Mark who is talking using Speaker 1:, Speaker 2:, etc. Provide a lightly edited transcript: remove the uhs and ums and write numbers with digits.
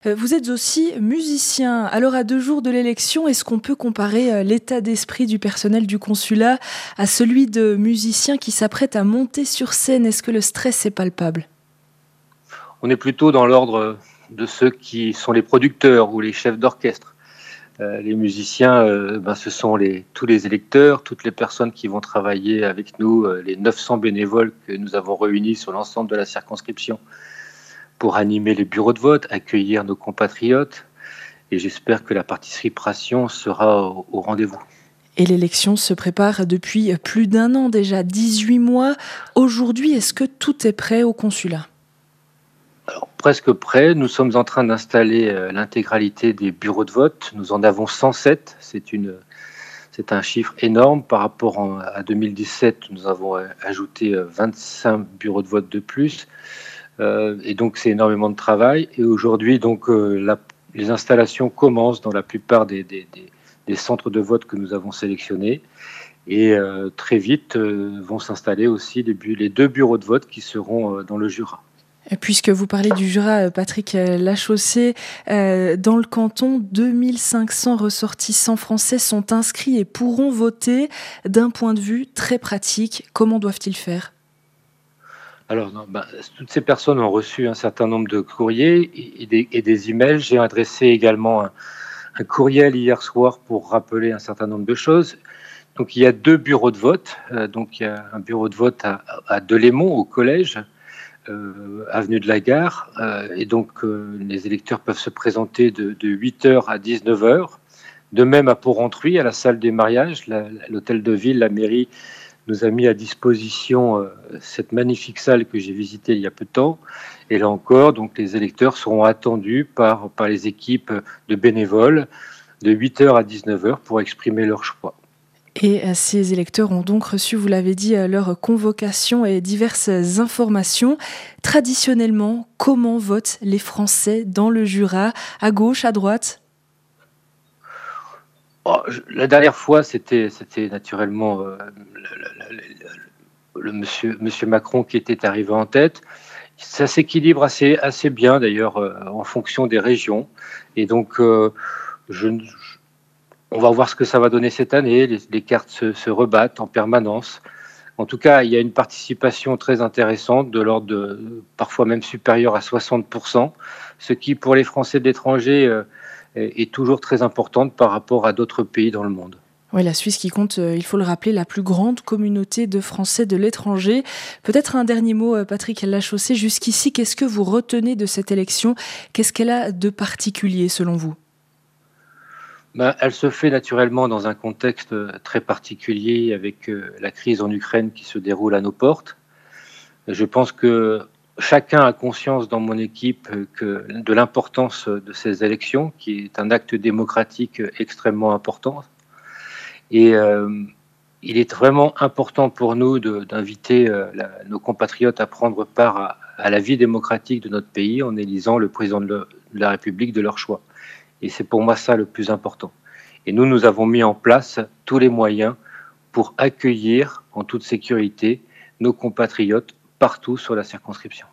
Speaker 1: Vous êtes aussi musicien. Alors à 2 jours de l'élection, est-ce qu'on peut comparer, l'état d'esprit du personnel du consulat à celui de musiciens qui s'apprêtent à monter sur scène? Est-ce que le stress est palpable?
Speaker 2: On est plutôt dans l'ordre de ceux qui sont les producteurs ou les chefs d'orchestre. Les musiciens, ce sont tous les électeurs, toutes les personnes qui vont travailler avec nous, les 900 bénévoles que nous avons réunis sur l'ensemble de la circonscription pour animer les bureaux de vote, accueillir nos compatriotes, et j'espère que la participation sera au rendez-vous.
Speaker 1: Et l'élection se prépare depuis plus d'1 an déjà, 18 mois. Aujourd'hui, est-ce que tout est prêt au consulat?
Speaker 2: Alors, presque prêt, nous sommes en train d'installer l'intégralité des bureaux de vote. Nous en avons 107, c'est un chiffre énorme par rapport à 2017. Nous avons ajouté 25 bureaux de vote de plus. Et donc, c'est énormément de travail. Et aujourd'hui, donc, les installations commencent dans la plupart des centres de vote que nous avons sélectionnés. Et très vite vont s'installer aussi les 2 bureaux de vote qui seront dans le Jura.
Speaker 1: Puisque vous parlez du Jura, Patrick Lachaussée, dans le canton, 2 500 ressortissants français sont inscrits et pourront voter. D'un point de vue très pratique, comment doivent-ils faire?
Speaker 2: Alors, non, toutes ces personnes ont reçu un certain nombre de courriers et des emails. J'ai adressé également un courriel hier soir pour rappeler un certain nombre de choses. Donc, il y a 2 bureaux de vote. Donc, il y a un bureau de vote à Delémont, au collège, avenue de la Gare. Et donc, les électeurs peuvent se présenter de 8h à 19h. De même à Porrentruy, à la salle des mariages, l'hôtel de ville, la mairie nous a mis à disposition cette magnifique salle que j'ai visitée il y a peu de temps. Et là encore, donc, les électeurs seront attendus par les équipes de bénévoles de 8h à 19h pour exprimer leur choix.
Speaker 1: Et ces électeurs ont donc reçu, vous l'avez dit, leur convocation et diverses informations. Traditionnellement, comment votent les Français dans le Jura? À gauche, à droite?
Speaker 2: La dernière fois, c'était naturellement le monsieur Macron qui était arrivé en tête. Ça s'équilibre assez bien d'ailleurs en fonction des régions. Et donc, on va voir ce que ça va donner cette année. Les cartes se rebattent en permanence. En tout cas, il y a une participation très intéressante, de l'ordre de parfois même supérieure à 60%, ce qui, pour les Français de l'étranger, est toujours très importante par rapport à d'autres pays dans le monde.
Speaker 1: Oui, la Suisse qui compte, il faut le rappeler, la plus grande communauté de Français de l'étranger. Peut-être un dernier mot, Patrick Lachaussée. Jusqu'ici, qu'est-ce que vous retenez de cette élection? Qu'est-ce qu'elle a de particulier selon vous?
Speaker 2: Elle se fait naturellement dans un contexte très particulier avec la crise en Ukraine qui se déroule à nos portes. Je pense que chacun a conscience dans mon équipe de l'importance de ces élections, qui est un acte démocratique extrêmement important. Et il est vraiment important pour nous d'inviter nos compatriotes à prendre part à la vie démocratique de notre pays en élisant le président de la République de leur choix. Et c'est pour moi ça le plus important. Et nous avons mis en place tous les moyens pour accueillir en toute sécurité nos compatriotes partout sur la circonscription.